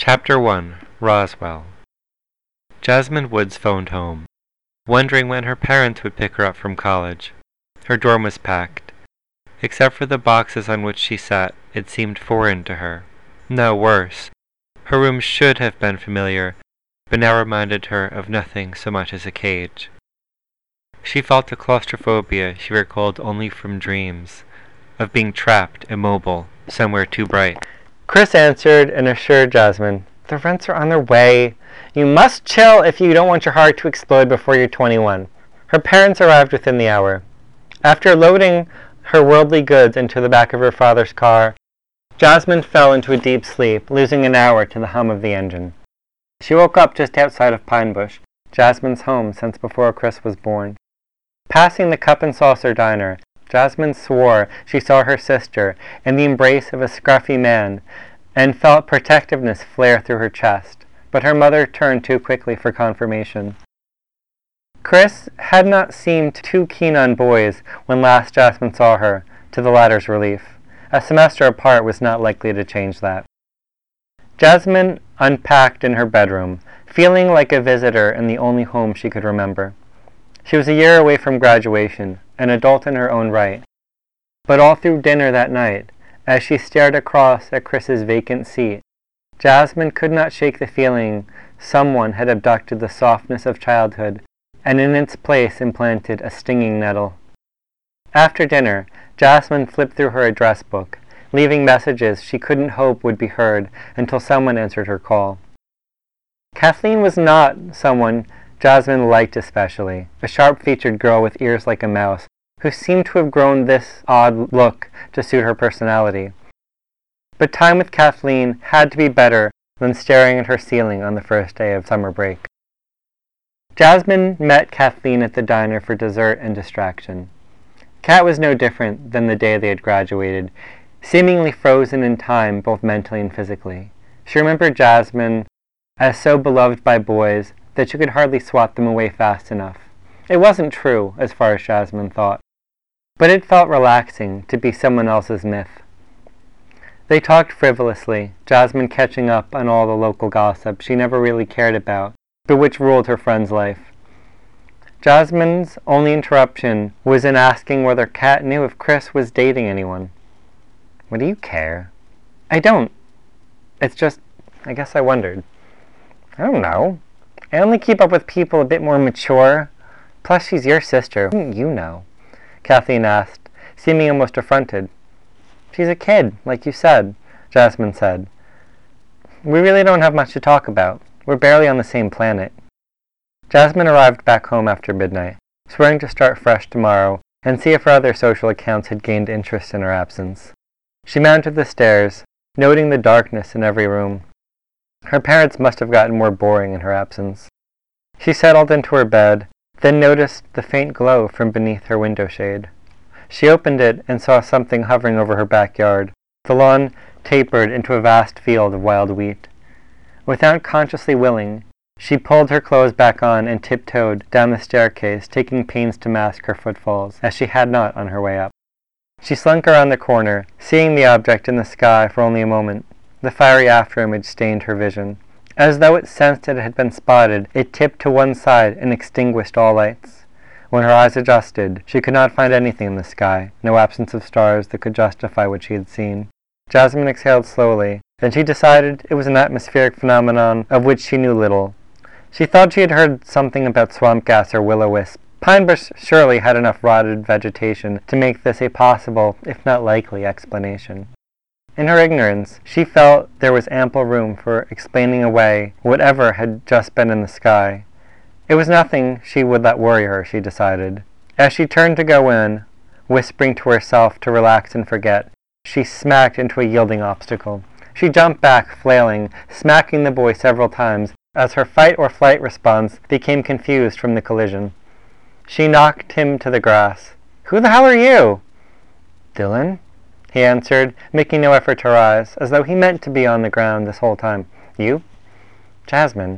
Chapter 1. Roswell. Jasmine Woods phoned home, wondering when her parents would pick her up from college. Her dorm was packed. Except for the boxes on which she sat, it seemed foreign to her. No, worse. Her room should have been familiar, but now reminded her of nothing so much as a cage. She felt a claustrophobia she recalled only from dreams, of being trapped, immobile, somewhere too bright. Chris answered and assured Jasmine, "The rents are on their way. You must chill if you don't want your heart to explode before you're 21. Her parents arrived within the hour. After loading her worldly goods into the back of her father's car, Jasmine fell into a deep sleep, losing an hour to the hum of the engine. She woke up just outside of Pine Bush, Jasmine's home since before Chris was born. Passing the Cup and Saucer diner, Jasmine swore she saw her sister in the embrace of a scruffy man and felt protectiveness flare through her chest, but her mother turned too quickly for confirmation. Chris had not seemed too keen on boys when last Jasmine saw her, to the latter's relief. A semester apart was not likely to change that. Jasmine unpacked in her bedroom, feeling like a visitor in the only home she could remember. She was a year away from graduation, an adult in her own right. But all through dinner that night, as she stared across at Chris's vacant seat, Jasmine could not shake the feeling someone had abducted the softness of childhood and in its place implanted a stinging nettle. After dinner, Jasmine flipped through her address book, leaving messages she couldn't hope would be heard until someone answered her call. Kathleen was not someone Jasmine liked especially, a sharp-featured girl with ears like a mouse, who seemed to have grown this odd look to suit her personality. But time with Kathleen had to be better than staring at her ceiling on the first day of summer break. Jasmine met Kathleen at the diner for dessert and distraction. Kat was no different than the day they had graduated, seemingly frozen in time both mentally and physically. She remembered Jasmine as so beloved by boys that she could hardly swat them away fast enough. It wasn't true, as far as Jasmine thought, but it felt relaxing to be someone else's myth. They talked frivolously, Jasmine catching up on all the local gossip she never really cared about, but which ruled her friend's life. Jasmine's only interruption was in asking whether Kat knew if Chris was dating anyone. "What do you care?" "I don't. It's just, I guess I wondered." "I don't know. I only keep up with people a bit more mature. Plus, she's your sister. Wouldn't you know?" Kathleen asked, seeming almost affronted. "She's a kid, like you said," Jasmine said. "We really don't have much to talk about. We're barely on the same planet." Jasmine arrived back home after midnight, swearing to start fresh tomorrow and see if her other social accounts had gained interest in her absence. She mounted the stairs, noting the darkness in every room. Her parents must have gotten more boring in her absence. She settled into her bed, then noticed the faint glow from beneath her window shade. She opened it and saw something hovering over her backyard. The lawn tapered into a vast field of wild wheat. Without consciously willing, she pulled her clothes back on and tiptoed down the staircase, taking pains to mask her footfalls, as she had not on her way up. She slunk around the corner, seeing the object in the sky for only a moment. The fiery afterimage stained her vision. As though it sensed it had been spotted, it tipped to one side and extinguished all lights. When her eyes adjusted, she could not find anything in the sky, no absence of stars that could justify what she had seen. Jasmine exhaled slowly, then she decided it was an atmospheric phenomenon of which she knew little. She thought she had heard something about swamp gas or will-o-wisp. Pine Bush surely had enough rotted vegetation to make this a possible, if not likely, explanation. In her ignorance, she felt there was ample room for explaining away whatever had just been in the sky. It was nothing she would let worry her, she decided. As she turned to go in, whispering to herself to relax and forget, she smacked into a yielding obstacle. She jumped back, flailing, smacking the boy several times as her fight-or-flight response became confused from the collision. She knocked him to the grass. "Who the hell are you?" "Dylan," he answered, making no effort to rise, as though he meant to be on the ground this whole time. "You?" "Jasmine."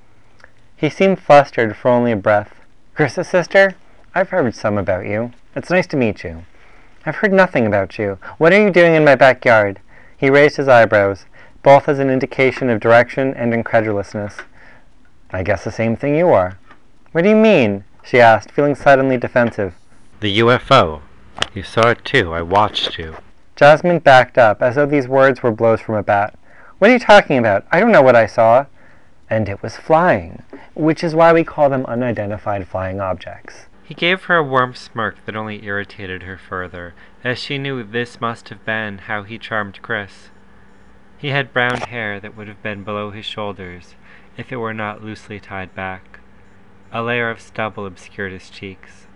He seemed flustered for only a breath. "Chris's sister? I've heard some about you. It's nice to meet you." "I've heard nothing about you. What are you doing in my backyard?" He raised his eyebrows. both as an indication of direction and incredulousness. I guess the same thing you are. What do you mean? She asked, feeling suddenly defensive. The UFO. You saw it too. I watched you. Jasmine backed up, as though these words were blows from a bat. What are you talking about? I don't know what I saw. And it was flying, which is why we call them unidentified flying objects. He gave her a warm smirk that only irritated her further, as she knew this must have been how he charmed Chris. He had brown hair that would have been below his shoulders if it were not loosely tied back. A layer of stubble obscured his cheeks.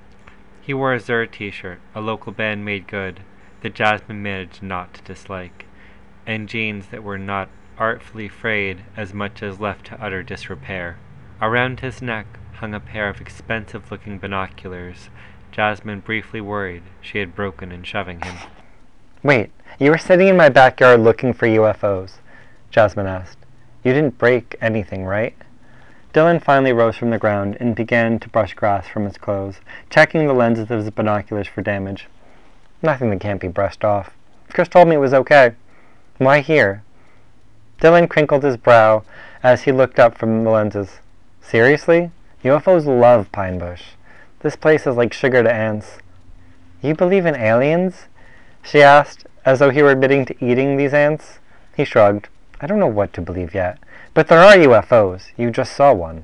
He wore a Zur t-shirt, a local band made good, that Jasmine managed not to dislike, and jeans that were not artfully frayed as much as left to utter disrepair. Around his neck hung a pair of expensive-looking binoculars. Jasmine briefly worried she had broken in shoving him. Wait, you were sitting in my backyard looking for UFOs? Jasmine asked. You didn't break anything, right? Dylan finally rose from the ground and began to brush grass from his clothes, checking the lenses of his binoculars for damage. Nothing that can't be brushed off. Chris told me it was okay. Why here? Dylan crinkled his brow as he looked up from the lenses. Seriously? UFOs love Pine Bush. This place is like sugar to ants. You believe in aliens? She asked, as though he were admitting to eating these ants. He shrugged. I don't know what to believe yet. But there are UFOs. You just saw one.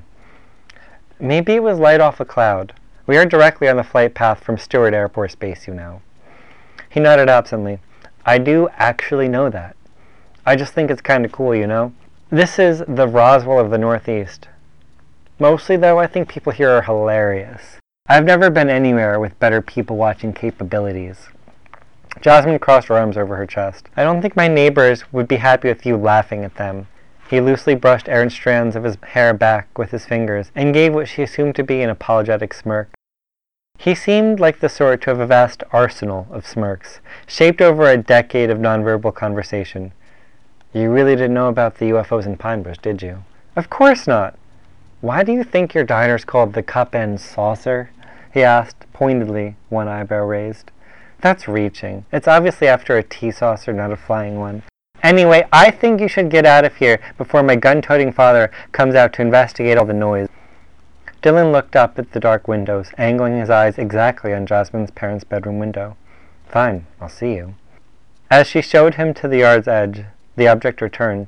Maybe it was light off a cloud. We are directly on the flight path from Stewart Air Force Base, you know. He nodded absently. I do actually know that. I just think it's kind of cool, you know. This is the Roswell of the Northeast. Mostly, though, I think people here are hilarious. I've never been anywhere with better people-watching capabilities. Jasmine crossed her arms over her chest. I don't think my neighbors would be happy with you laughing at them. He loosely brushed errant strands of his hair back with his fingers, and gave what she assumed to be an apologetic smirk. He seemed like the sort to have a vast arsenal of smirks, shaped over a decade of nonverbal conversation. You really didn't know about the UFOs in Pine Bush, did you? Of course not. Why do you think your diner's called the Cup and Saucer? He asked, pointedly, one eyebrow raised. That's reaching. It's obviously after a tea saucer, not a flying one. Anyway, I think you should get out of here before my gun-toting father comes out to investigate all the noise. Dylan looked up at the dark windows, angling his eyes exactly on Jasmine's parents' bedroom window. Fine, I'll see you. As she showed him to the yard's edge, the object returned.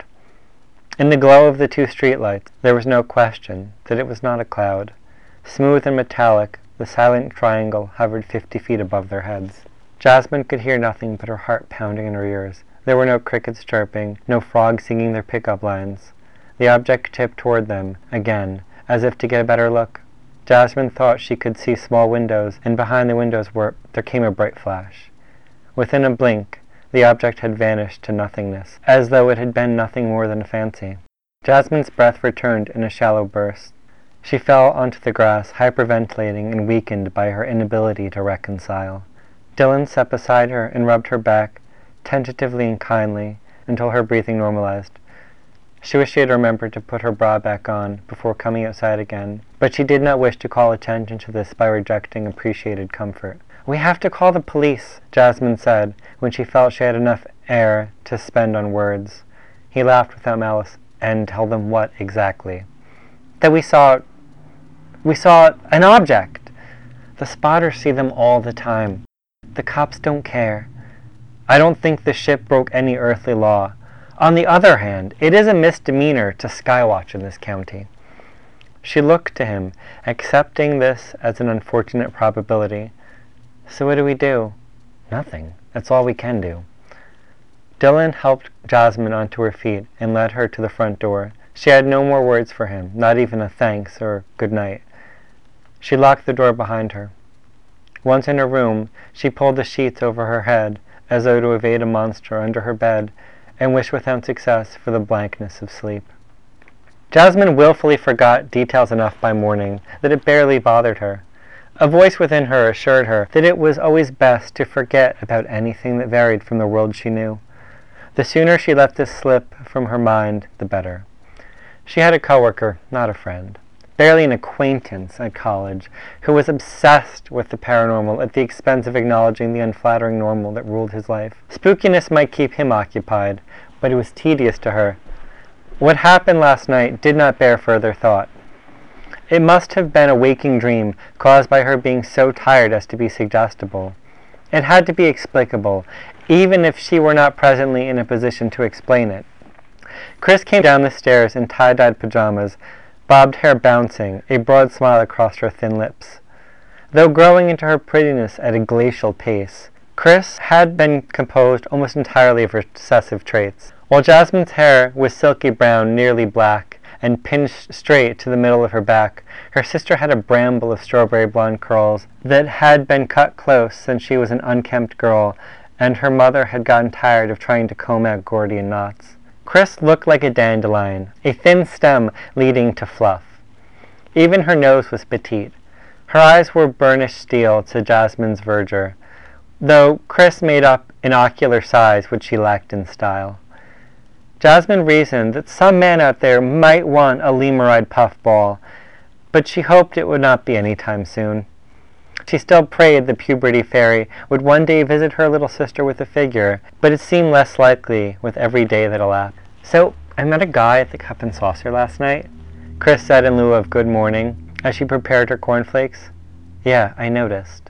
In the glow of the two streetlights, there was no question that it was not a cloud. Smooth and metallic, the silent triangle hovered 50 feet above their heads. Jasmine could hear nothing but her heart pounding in her ears. There were no crickets chirping, no frogs singing their pickup lines. The object tipped toward them, again, as if to get a better look. Jasmine thought she could see small windows, and behind the windows there came a bright flash. Within a blink, the object had vanished to nothingness, as though it had been nothing more than a fancy. Jasmine's breath returned in a shallow burst. She fell onto the grass, hyperventilating and weakened by her inability to reconcile. Dylan sat beside her and rubbed her back, tentatively and kindly, until her breathing normalized. She wished she had remembered to put her bra back on before coming outside again, but she did not wish to call attention to this by rejecting appreciated comfort. We have to call the police, Jasmine said, when she felt she had enough air to spend on words. He laughed without malice. And tell them what exactly? That we saw an object. The spotters see them all the time. The cops don't care. I don't think the ship broke any earthly law. On the other hand, it is a misdemeanor to skywatch in this county. She looked to him, accepting this as an unfortunate probability. So what do we do? Nothing. That's all we can do. Dylan helped Jasmine onto her feet and led her to the front door. She had no more words for him, not even a thanks or good night. She locked the door behind her. Once in her room, she pulled the sheets over her head as though to evade a monster under her bed and wished without success for the blankness of sleep. Jasmine willfully forgot details enough by morning that it barely bothered her. A voice within her assured her that it was always best to forget about anything that varied from the world she knew. The sooner she let this slip from her mind, the better. She had a coworker, not a friend, barely an acquaintance at college, who was obsessed with the paranormal at the expense of acknowledging the unflattering normal that ruled his life. Spookiness might keep him occupied, but it was tedious to her. What happened last night did not bear further thought. It must have been a waking dream caused by her being so tired as to be suggestible. It had to be explicable, even if she were not presently in a position to explain it. Chris came down the stairs in tie-dyed pajamas, bobbed hair bouncing, a broad smile across her thin lips. Though growing into her prettiness at a glacial pace, Chris had been composed almost entirely of recessive traits. While Jasmine's hair was silky brown, nearly black, and pinched straight to the middle of her back, her sister had a bramble of strawberry blonde curls that had been cut close since she was an unkempt girl, and her mother had gotten tired of trying to comb out Gordian knots. Chris looked like a dandelion, a thin stem leading to fluff. Even her nose was petite. Her eyes were burnished steel to Jasmine's verdure, though Chris made up in ocular size which she lacked in style. Jasmine reasoned that some man out there might want a lemuride puffball, but she hoped it would not be any time soon. She still prayed the puberty fairy would one day visit her little sister with a figure, but it seemed less likely with every day that elapsed. "So, I met a guy at the Cup and Saucer last night," Chris said in lieu of good morning, as she prepared her cornflakes. "Yeah, I noticed."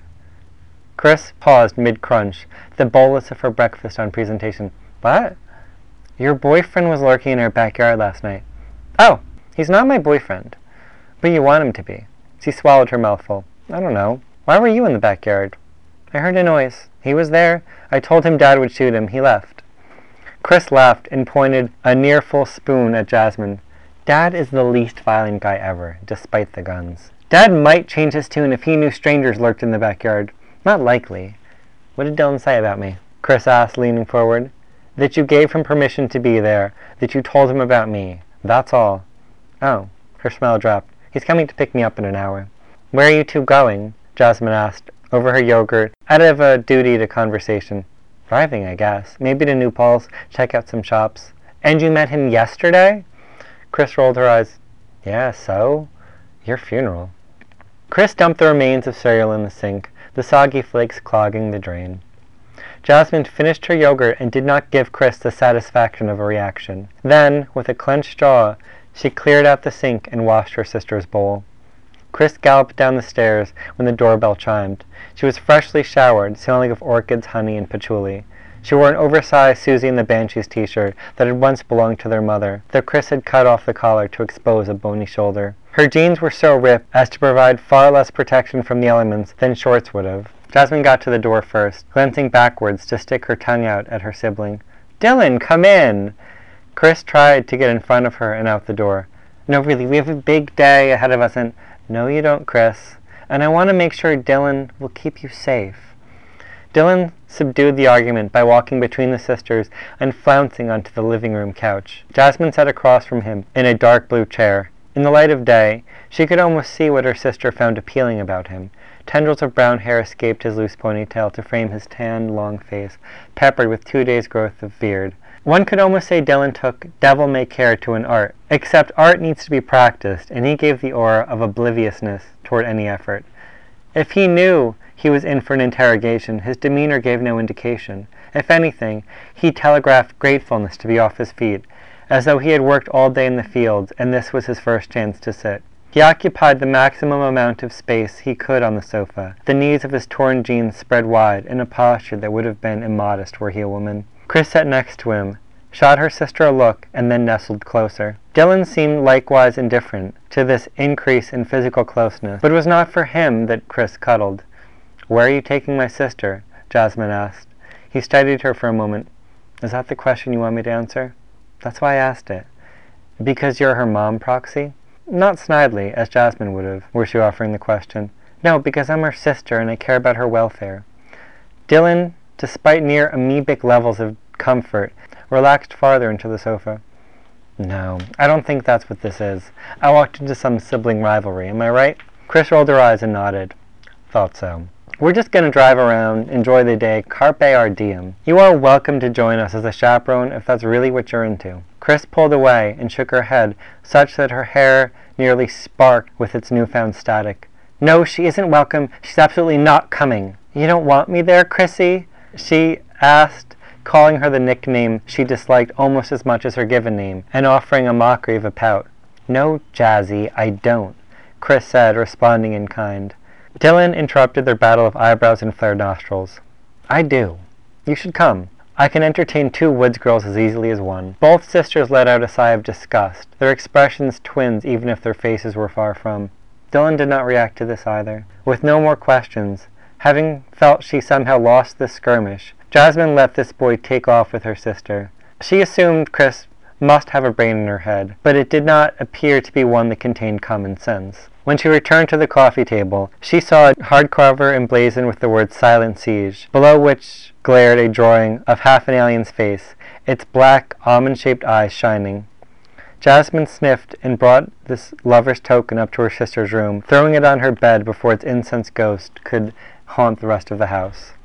Chris paused mid-crunch, the bolus of her breakfast on presentation. "What? Your boyfriend was lurking in our backyard last night." "Oh, he's not my boyfriend. But you want him to be." She swallowed her mouthful. "I don't know. Why were you in the backyard?" "I heard a noise. He was there. I told him Dad would shoot him. He left." Chris laughed and pointed a near-full spoon at Jasmine. "Dad is the least violent guy ever, despite the guns. Dad might change his tune if he knew strangers lurked in the backyard. Not likely." "What did Dylan say about me?" Chris asked, leaning forward. "That you gave him permission to be there, that you told him about me. That's all." "Oh." Her smile dropped. "He's coming to pick me up in an hour." "Where are you two going?" Jasmine asked, over her yogurt, out of a duty to conversation. "Driving, I guess. Maybe to New Paltz, check out some shops." "And you met him yesterday?" Chris rolled her eyes. "Yeah, so? Your funeral." Chris dumped the remains of cereal in the sink, the soggy flakes clogging the drain. Jasmine finished her yogurt and did not give Chris the satisfaction of a reaction. Then, with a clenched jaw, she cleared out the sink and washed her sister's bowl. Chris galloped down the stairs when the doorbell chimed. She was freshly showered, smelling of orchids, honey, and patchouli. She wore an oversized Susie and the Banshees t-shirt that had once belonged to their mother, though Chris had cut off the collar to expose a bony shoulder. Her jeans were so ripped as to provide far less protection from the elements than shorts would have. Jasmine got to the door first, glancing backwards to stick her tongue out at her sibling. "Dylan, come in!" Chris tried to get in front of her and out the door. "No, really, we have a big day ahead of us and—" "No, you don't, Chris. And I want to make sure Dylan will keep you safe." Dylan subdued the argument by walking between the sisters and flouncing onto the living room couch. Jasmine sat across from him in a dark blue chair. In the light of day, she could almost see what her sister found appealing about him. Tendrils of brown hair escaped his loose ponytail to frame his tanned, long face, peppered with 2 days' growth of beard. One could almost say Dylan took devil-may-care to an art, except art needs to be practiced, and he gave the aura of obliviousness toward any effort. If he knew he was in for an interrogation, his demeanor gave no indication. If anything, he telegraphed gratefulness to be off his feet, as though he had worked all day in the fields, and this was his first chance to sit. He occupied the maximum amount of space he could on the sofa, the knees of his torn jeans spread wide in a posture that would have been immodest were he a woman. Chris sat next to him, shot her sister a look, and then nestled closer. Dylan seemed likewise indifferent to this increase in physical closeness, but it was not for him that Chris cuddled. "Where are you taking my sister?" Jasmine asked. He studied her for a moment. "Is that the question you want me to answer?" "That's why I asked it." "Because you're her mom proxy?" Not snidely, as Jasmine would have, were she offering the question. "No, because I'm her sister and I care about her welfare." Dylan, despite near amoebic levels of comfort, relaxed farther into the sofa. "No, I don't think that's what this is. I walked into some sibling rivalry, am I right?" Chris rolled her eyes and nodded. "Thought so. We're just going to drive around, enjoy the day, carpe our diem. You are welcome to join us as a chaperone if that's really what you're into." Chris pulled away and shook her head, such that her hair nearly sparked with its newfound static. "No, she isn't welcome. She's absolutely not coming." "You don't want me there, Chrissy?" she asked, calling her the nickname she disliked almost as much as her given name, and offering a mockery of a pout. "No, Jazzy, I don't," Chris said, responding in kind. Dylan interrupted their battle of eyebrows and flared nostrils. "I do. You should come. I can entertain 2 Woods girls as easily as one." Both sisters let out a sigh of disgust, their expressions twins even if their faces were far from. Dylan did not react to this either. With no more questions, having felt she somehow lost this skirmish, Jasmine let this boy take off with her sister. She assumed Chris must have a brain in her head, but it did not appear to be one that contained common sense. When she returned to the coffee table, she saw a hardcover emblazoned with the words "Silent Siege," below which glared a drawing of half an alien's face, its black, almond-shaped eyes shining. Jasmine sniffed and brought this lover's token up to her sister's room, throwing it on her bed before its incense ghost could haunt the rest of the house.